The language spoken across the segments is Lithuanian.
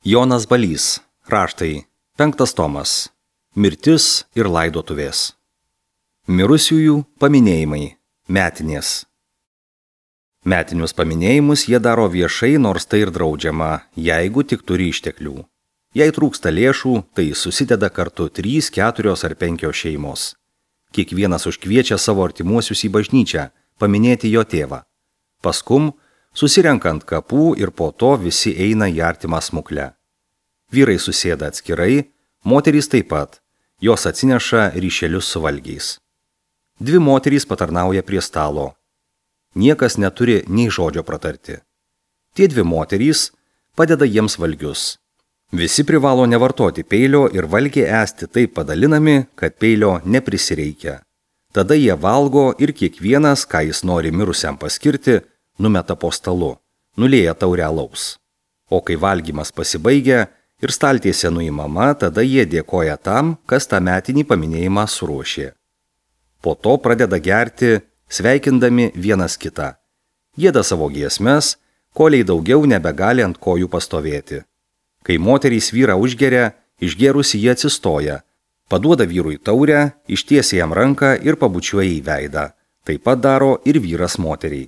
Jonas Balys. Raštai. 5 tomas. Mirtis ir laidotuvės. Mirusiųjų paminėjimai. Metinės. Metinius paminėjimus jie daro viešai, nors tai ir draudžiama, jeigu tik turi išteklių. Jei trūksta lėšų, tai susideda kartu 3, 4 ar 5 šeimos. Kiekvienas užkviečia savo artimuosius į bažnyčią, paminėti jo tėvą. Paskum, susirenkant kapų ir po to visi eina į artimą smuklę. Vyrai susėda atskirai, moterys taip pat, jos atsineša ryšelius su valgiais. 2 moterys patarnauja prie stalo. Niekas neturi nei žodžio pratarti. Tie 2 moterys padeda jiems valgius. Visi privalo nevartoti peilio ir valgiai esti taip padalinami, kad peilio neprisireikia. Tada jie valgo ir kiekvienas, ką jis nori mirusiam paskirti, numeta po stalu, nulieja taurę alaus. O kai valgymas pasibaigia ir staltiesė nuimama, tada jie dėkoja tam, kas tą metinį paminėjimą suruošė. Po to pradeda gerti, sveikindami vienas kitą. Gieda savo giesmes, koliai daugiau nebegali ant kojų pastovėti. Kai moterys vyrą užgeria, išgerusi jie atsistoja, paduoda vyrui taurę, ištiesia jam ranką ir pabučiuoja į veidą. Taip pat daro ir vyras moteriai.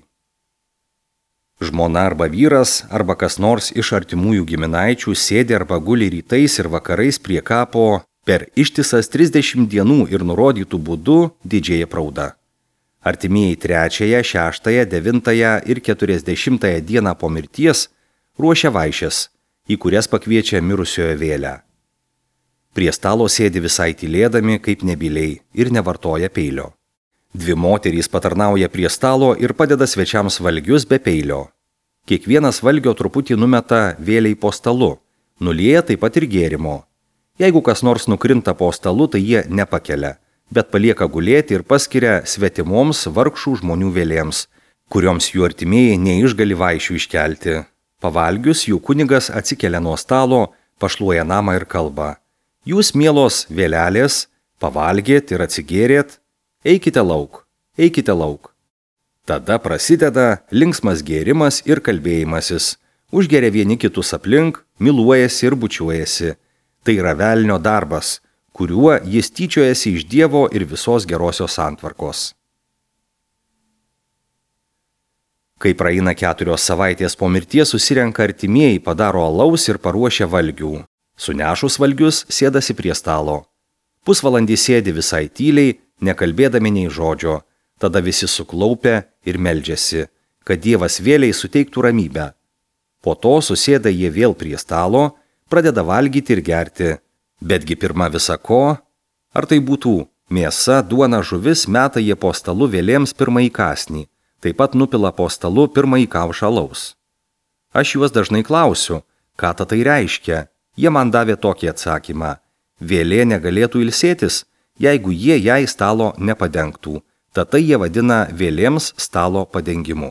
Žmona arba vyras, arba kas nors iš artimųjų giminaičių sėdi arba guli rytais ir vakarais prie kapo per ištisas 30 dienų ir nurodytų būdu didžiąją praudą. Artimieji 3., 6., 9. ir 40 dieną po mirties ruošia vaišes, į kurias pakviečia mirusiojo vėlę. Prie stalo sėdi visai tylėdami kaip nebyliai ir nevartoja peilio. 2 moterys patarnauja prie stalo ir padeda svečiams valgius be peilio. Kiekvienas valgio truputį numeta vėliai po stalu, nulieja taip pat ir gėrimo. Jeigu kas nors nukrinta po stalu, tai jie nepakelia, bet palieka gulėti ir paskiria svetimoms vargšų žmonių vėlėms, kurioms jų artimieji neišgali vaišių iškelti. Pavalgius, jų kunigas atsikelia nuo stalo, pašluoja namą ir kalba: jūs, mielos vėlelės, pavalgėt ir atsigėrėt, eikite lauk, eikite lauk. Tada prasideda linksmas gėrimas ir kalbėjimasis, užgeria vieni kitus aplink, myluojasi ir bučiuojasi. Tai yra velnio darbas, kuriuo jis tyčiojasi iš Dievo ir visos gerosios santvarkos. Kai praeina 4 savaitės po mirties, susirenka artimieji, padaro alaus ir paruošia valgių. Sunešus valgius, sėdasi prie stalo. Pusvalandį sėdi visai tyliai, nekalbėdami nei žodžio. Tada visi suklaupia ir meldžiasi, kad Dievas vėliai suteiktų ramybę. Po to susėda jie vėl prie stalo, pradeda valgyti ir gerti. Betgi pirma visa ko, ar tai būtų mėsa, duona, žuvis, meta jie po stalu vėlėms pirmąjį kąsnį. Taip pat nupila po stalu pirmąjį kaušą alaus. Aš juos dažnai klausiu, ką tai reiškia. Jie man davė tokį atsakymą: vėlė negalėtų ilsėtis, jeigu jie jai stalo nepadengtų. Tada jie vadina vėlėms stalo padengimu.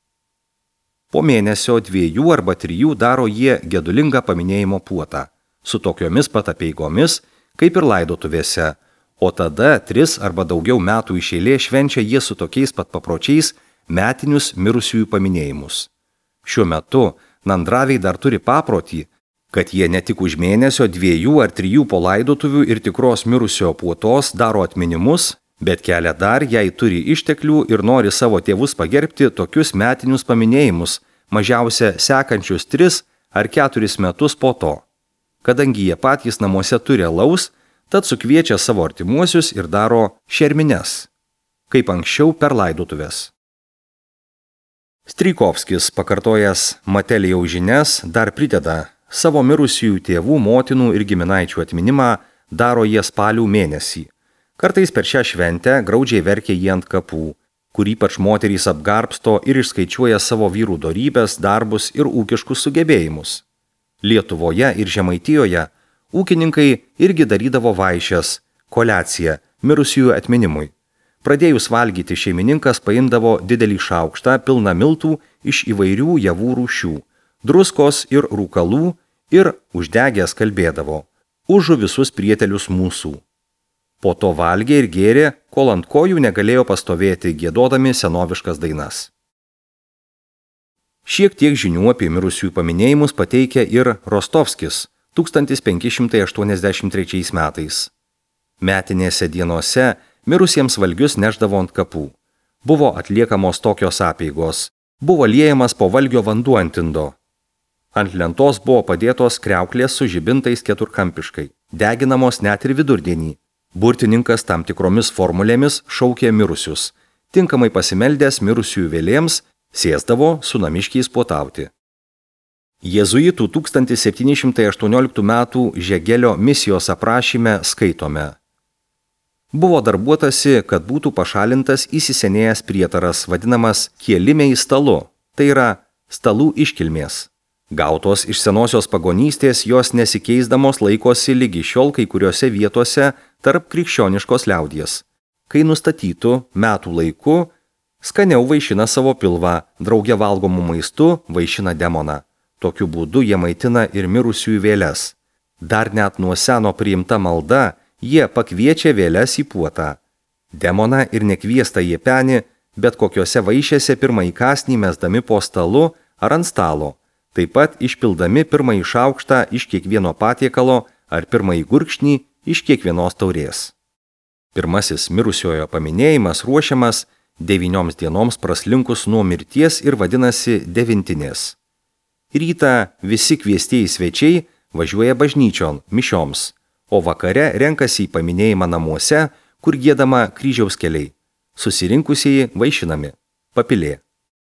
Po mėnesio 2 arba 3 daro jie gedulingą paminėjimo puotą, su tokiomis pat apeigomis, kaip ir laidotuvėse, o tada 3 arba daugiau metų iš eilės švenčia jie su tokiais pat papročiais metinius mirusiųjų paminėjimus. Šiuo metu nandraviai dar turi paprotį, kad jie ne tik už mėnesio 2 ar 3 po laidotuvių ir tikros mirusio puotos daro atminimus, bet kelia dar, jei turi išteklių ir nori savo tėvus pagerbti, tokius metinius paminėjimus, mažiausia sekančius 3 ar 4 metus po to. Kadangi jie patys namuose turi alaus, tad sukviečia savo artimuosius ir daro šermines, kaip anksčiau per laidotuvės. Strijkovskis, pakartojęs Matelijaus žinias, dar prideda: savo mirusiųjų tėvų, motinų ir giminaičių atminimą daro jie spalio mėnesį. Kartais per šią šventę graudžiai verkia jie ant kapų, kur ypač moterys apgarbsto ir išskaičiuoja savo vyrų dorybės, darbus ir ūkiškus sugebėjimus. Lietuvoje ir Žemaitijoje ūkininkai irgi darydavo vaišes, koliaciją, mirusiųjų atminimui. Pradėjus valgyti, šeimininkas paimdavo didelį šaukštą pilną miltų iš įvairių javų rūšių, druskos ir rūkalų ir uždegęs kalbėdavo: užu visus prietelius mūsų. Po to valgė ir gėrė, kol ant kojų negalėjo pastovėti, giedodami senoviškas dainas. Šiek tiek žinių apie mirusiųjų paminėjimus pateikia ir Rostovskis 1583 metais. Metinėse dienose mirusiems valgius neždavo ant kapų. Buvo atliekamos tokios apeigos. Buvo liejamas po valgio vanduo ant indo. Ant lentos buvo padėtos kriauklės su žibintais keturkampiškai, deginamos net ir vidurdienį. Burtininkas tam tikromis formulėmis šaukė mirusius. Tinkamai pasimeldęs mirusiųjų vėlėms, sėsdavo su namiškiais puotauti. Jėzuitų 1718 metų Žegelio misijos aprašyme skaitome. Buvo darbuotasi, kad būtų pašalintas įsisenėjęs prietaras, vadinamas kėlimei stalu, tai yra stalų iškilmės. Gautos iš senosios pagonystės jos nesikeisdamos laikosi lygi šiol kai kuriuose vietose tarp krikščioniškos liaudies. Kai nustatytų metų laiku, skaniau vaišina savo pilvą, drauge valgomų maistu vaišina demoną. Tokiu būdu jie maitina ir mirusiųjų vėles. Dar net nuo seno priimta malda, jie pakviečia vėles į puotą. Demoną ir nekviestą jie peni, bet kokiose vaišėse pirmąjį kąsnį mesdami po stalu ar ant stalo, taip pat išpildami pirmąjį šaukštą iš kiekvieno patiekalo ar pirmąjį gurkšnį iš kiekvienos taurės. Pirmasis mirusiojo paminėjimas ruošiamas 9 dienoms praslinkus nuo mirties ir vadinasi devintinės. Rytą visi kviestieji svečiai važiuoja bažnyčion, mišioms, o vakare renkasi į paminėjimą namuose, kur giedama kryžiaus keliai. Susirinkusieji vaišinami. Papilė.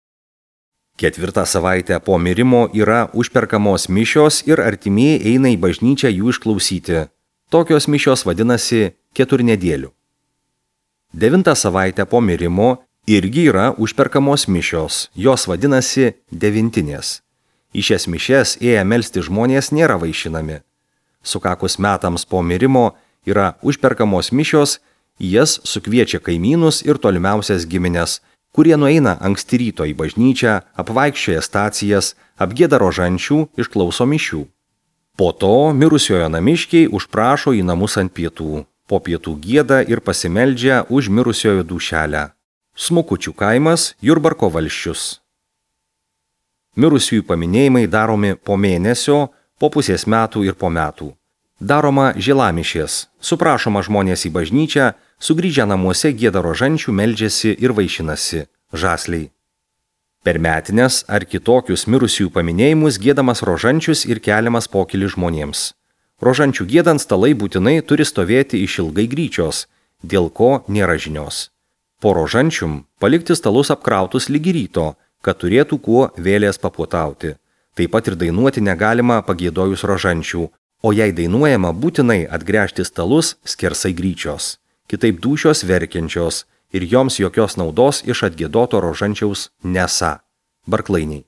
4 savaitę po mirimo yra užperkamos mišios ir artimieji eina į bažnyčią jų išklausyti. Tokios mišios vadinasi keturnedėlių. 9 savaitę po mirimo irgi yra užperkamos mišios, jos vadinasi devintinės. Į šias mišias ėję melsti žmonės nėra vaišinami. Sukakus metams po mirimo yra užperkamos mišios, jas sukviečia kaimynus ir tolimiausias giminės, kurie nueina anksti ryto į bažnyčią, apvaikščioja stacijas, apgieda rožančių, išklauso mišių. Po to mirusiojo namiškiai užprašo į namus ant pietų. Po pietų gieda ir pasimeldžia už mirusiojo dūšelę. Smukučių kaimas, Jurbarko valsčius. Mirusiųjų paminėjimai daromi po mėnesio, po pusės metų ir po metų. Daroma žilamišės, suprašoma žmonės į bažnyčią, sugrįžę namuose gieda rožančių, meldžiasi ir vaišinasi, žasliai. Per metinės ar kitokius mirusiųjų paminėjimus giedamas rožančius ir keliamas pokylis žmonėms. Rožančių giedant stalai būtinai turi stovėti išilgai gryčios, dėl ko nėra žinios. Po rožančium palikti stalus apkrautus lygi ryto, kad turėtų kuo vėlės papuotauti. Taip pat ir dainuoti negalima pagiedojus rožančių, o jei dainuojama būtinai atgręžti stalus skersai gryčios. Kitaip dūšios verkiančios ir joms jokios naudos iš atgiedoto rožančiaus nesa. Barklainiai.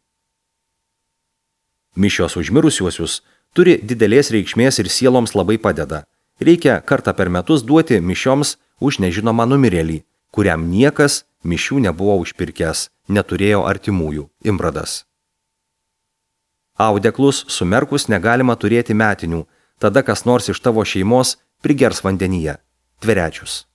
Mišios už mirusiuosius turi didelės reikšmės ir sieloms labai padeda. Reikia kartą per metus duoti mišioms už nežinomą numirėlį, kuriam niekas mišių nebuvo užpirkęs, neturėjo artimųjų. Imbradas. Audeklus sumerkus negalima turėti metinių, tada kas nors iš tavo šeimos prigers vandenyje. Tverečius.